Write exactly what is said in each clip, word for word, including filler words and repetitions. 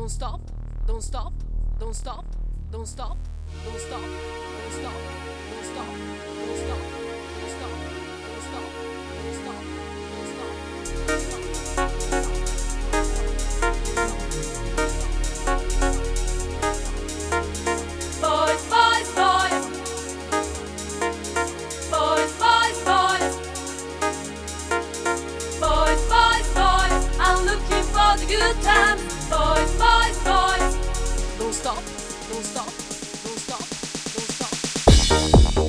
don't stop, don't stop, don't stop, don't stop, don't stop, don't stop, don't stop, don't stop, don't stop, don't stop, don't stop, don't stop, don't stop. Boys, boys, boys. Boys, boys, boys. Boys, boys, boys. I'm looking for the good times. Boys, boys, boys. Don't stop, don't stop, don't stop, don't stop.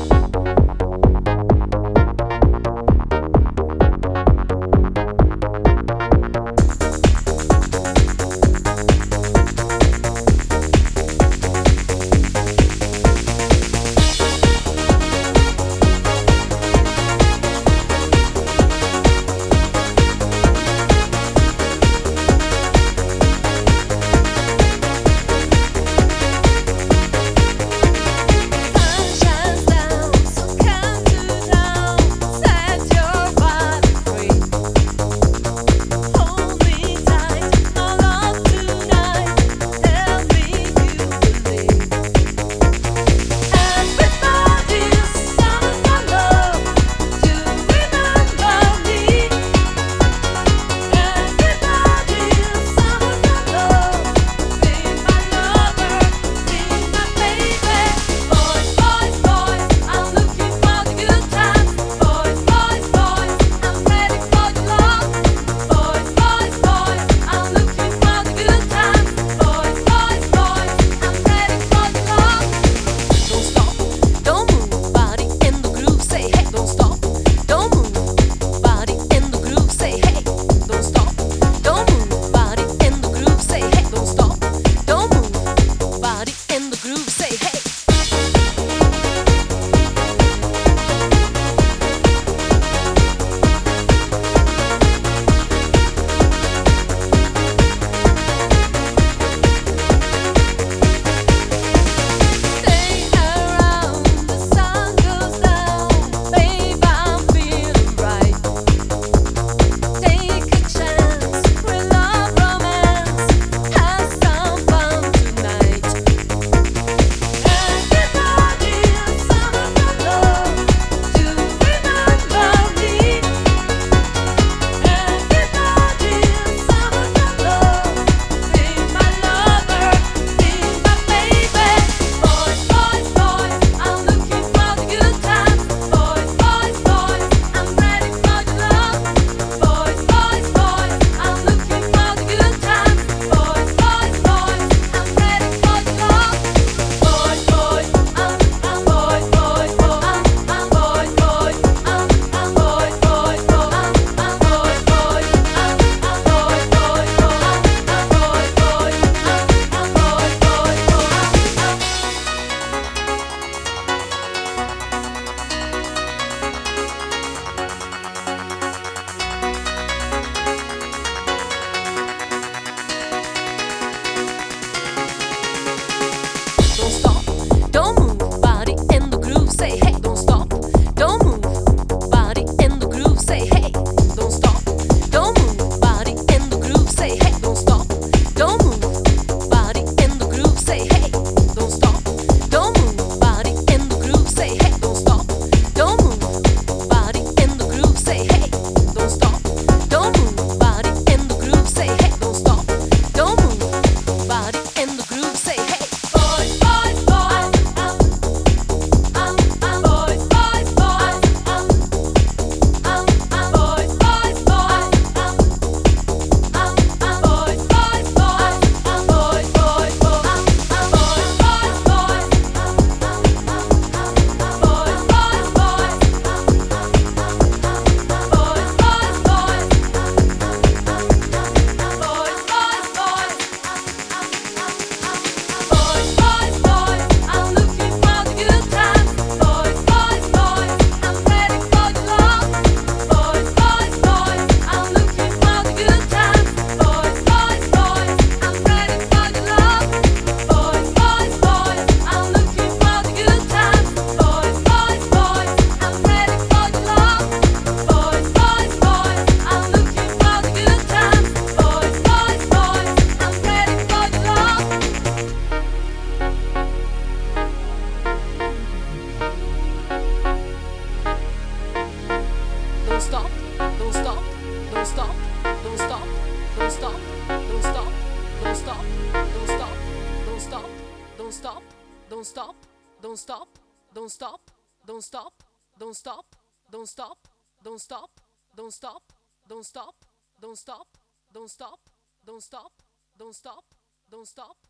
don't stop, don't stop, don't stop, don't stop, don't stop, don't stop, don't stop, don't stop, don't stop, don't stop, don't stop, don't stop, don't stop, don't stop,